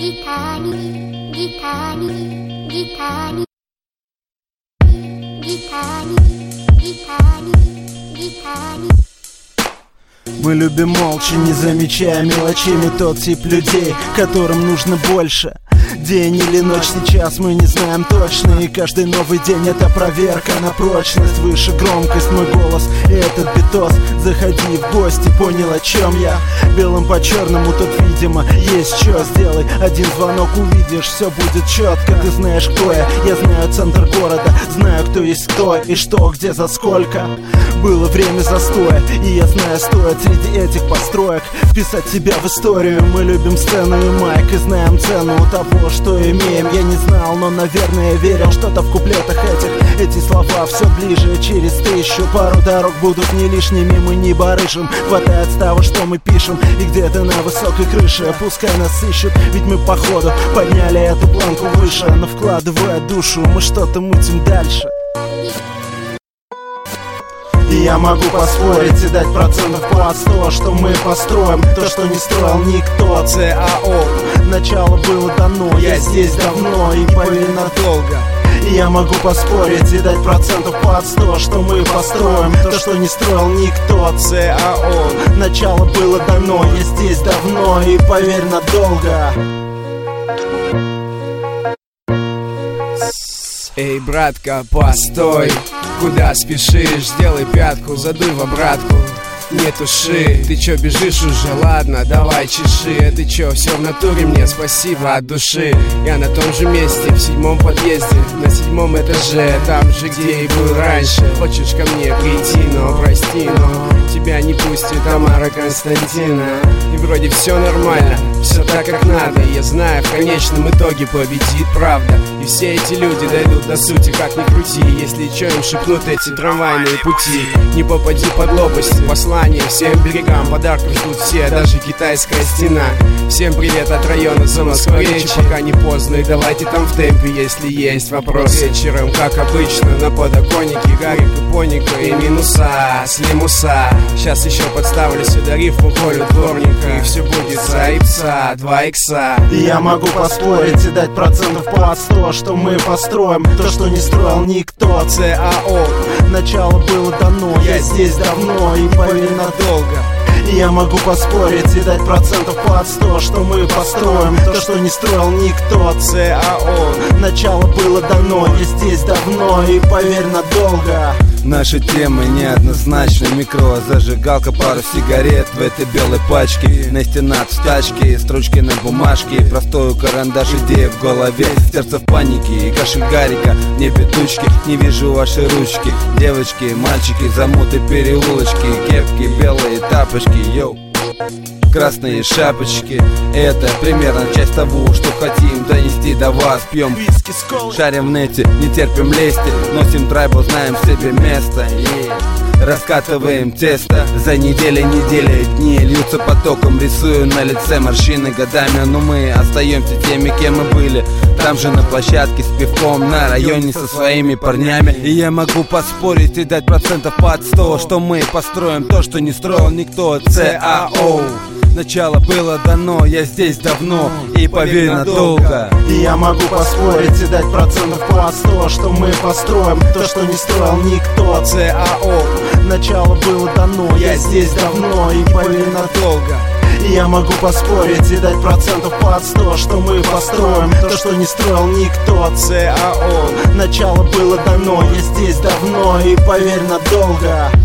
Мы любим молча, не замечая мелочей. Мы тот тип людей, которым нужно больше. День или ночь, сейчас мы не знаем точно. И каждый новый день это проверка на прочность. Выше громкость мой голос и этот битос. Заходи в гости, понял, о чем я. Белым по черному тут, видимо, есть что. Сделай один звонок, увидишь, все будет четко. Ты знаешь, кто я знаю центр города. Знаю, кто есть кто и что, где, за сколько. Было время застоя, и я знаю, стоит среди этих построек вписать себя в историю. Мы любим сцену и майк, и знаем цену того, что имеем. Я не знал, но, наверное, верил что-то в куплетах этих. Эти слова все ближе, через 1000 пару дорог будут не лишними. Мы не барыжим, хватает с того, что мы пишем. И где-то на высокой крыше пускай нас ищут, ведь мы походу подняли эту планку выше. Но вкладывая душу, мы что-то мутим дальше. И я могу поспорить и дать процентов под 100, что мы построим то, что не строил никто. ЦАО. Начало было дано, я здесь давно и поверь, надолго. И я могу поспорить и дать процентов под 100, что мы построим то, что не строил никто. ЦАО. Начало было дано, я здесь давно и поверь, надолго. Эй, братка, постой, куда спешишь? Сделай пятку, задуй в обратку. Не туши, ты чё бежишь уже? Ладно, давай чеши. Ты чё, всё в натуре, мне спасибо от души. Я на том же месте, в 7-м подъезде, на 7-м этаже, там же, где и был раньше. Хочешь ко мне прийти, но прости, но тебя не пустит Тамара Константина. И вроде всё нормально, всё так как надо. И я знаю, в конечном итоге победит правда. И все эти люди дойдут до сути, как ни крути. Если чё им шепнут эти трамвайные пути, не попади под лопасти. Послание всем берегам, подарков ждут все, даже китайская стена. Всем привет от района Замоскворечья, пока не поздно, и давайте там в темпе, если есть вопросы. Вечером, как обычно, на подоконнике Гарик и Поника и минуса, слимуса. Сейчас еще подставлю сюда рифму Колю Дворника, и все будет за ипса, 2 икса. И я могу поспорить и дать процентов под 100, что мы построим то, что не строил никто. ЦАО. Начало было дано, я здесь давно и поверь, надолго. И я могу поспорить и дать процентов под 100, что мы построим то, что не строил никто. ЦАО. Начало было дано, я здесь давно и поверь, надолго. Наши темы неоднозначны. Микро, зажигалка, пару сигарет в этой белой пачке. На стенах встачки, строчки на бумажке. Простой карандаш, идея в голове. Сердце в панике и кашель Гарика. Не петучки, не вижу ваши ручки. Девочки, мальчики, замуты, переулочки. Кепки, белые тапочки, йоу. Красные шапочки. Это примерно часть того, что хотим донести до вас. Пьем виски с колой, шарим в нете, не терпим лести. Носим трайбл, знаем себе место. Раскатываем тесто. За недели, дни льются потоком. Рисую на лице морщины годами. Но мы остаемся теми, кем мы были. Там же на площадке с пивком, на районе со своими парнями. И я могу поспорить и дать процентов под 100, что мы построим то, что не строил никто. ЦАО. Начало было дано, я здесь давно и поверь, надолго. И я могу поспорить и дать процентов под 100, что мы построим то, что не строил никто. ЦАО. Начало было дано, я здесь давно и поверь, надолго. И я могу поспорить и дать процентов под 100, что мы построим то, что не строил никто. ЦАО. Начало было дано, я здесь давно и поверь, надолго.